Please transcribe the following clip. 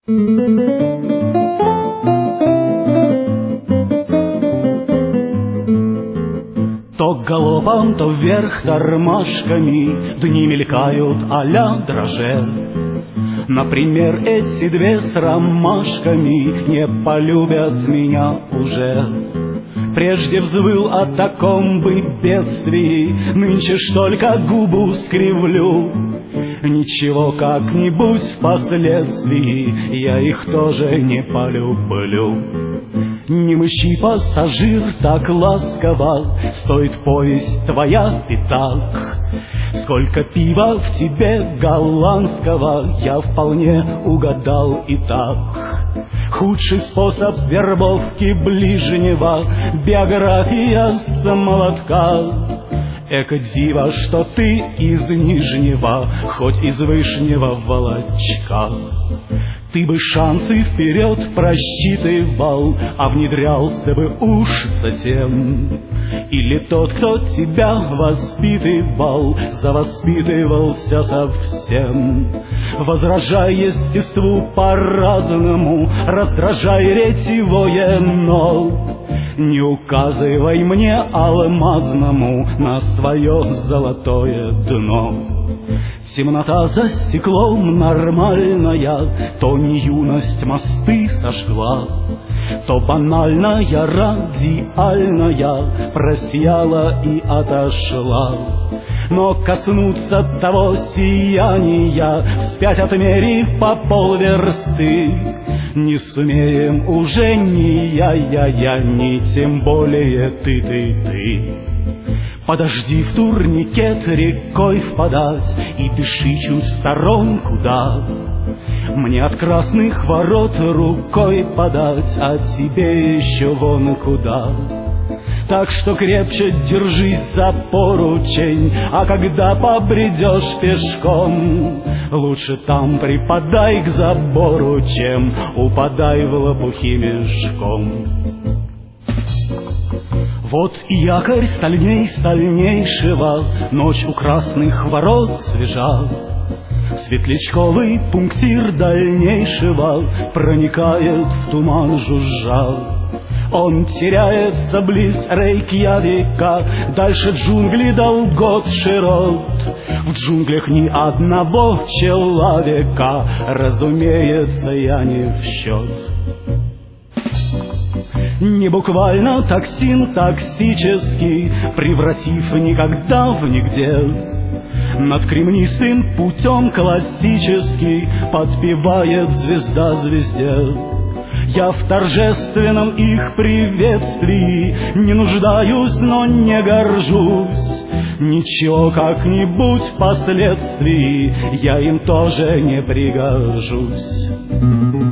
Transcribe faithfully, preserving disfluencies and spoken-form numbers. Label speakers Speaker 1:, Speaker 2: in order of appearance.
Speaker 1: То галопом, то вверх тормашками дни мелькают а-ля драже. Например, эти две с ромашками не полюбят меня уже. Прежде взвыл о таком бы бедствии, нынче ж только губу скривлю. Ничего, как-нибудь впоследствии я их тоже не полюблю. Немощи пассажир так ласково, стоит повесть твоя пятак. Сколько пива в тебе голландского, я вполне угадал и так. Худший способ вербовки ближнего — биография с молотка. Эко диво, что ты из Нижнего, хоть из Вышнего Волочка. Ты бы шансы вперед просчитывал, а внедрялся бы уж затем. Или тот, кто тебя воспитывал, завоспитывался совсем. Возражай естеству по-разному, раздражай ретивое, но не указывай мне алмазному на свое золотое дно. Темнота за стеклом нормальная, то не юность мосты сожгла, то банальная, радиальная просияла и отошла. Но коснуться того сияния, вспять отмерив по полверсты, не сумеем уже ни я-я-я, ни тем более ты-ты-ты. Подожди в турникет рекой впадать и дыши чуть в сторонку, да. Мне от красных ворот рукой подать, а тебе еще вон куда. Так что крепче держись за поручень, а когда побредешь пешком, лучше там припадай к забору, чем упадай в лопухи мешком. Вот и якорь стальней стальнейшего, ночь у красных ворот свежа. Светлячковый пунктир дальнейшего проникает в туман жужжа. Он теряется близ Рейкьявика, дальше джунгли долгот широт. В джунглях ни одного человека, разумеется, я не в счет. Не буквально токсин токсический, превратив никогда в нигде, над кремнистым путем классический подпевает звезда звезде. Я в торжественном их приветствии не нуждаюсь, но не горжусь. Ничего, как-нибудь впоследствии я им тоже не пригожусь.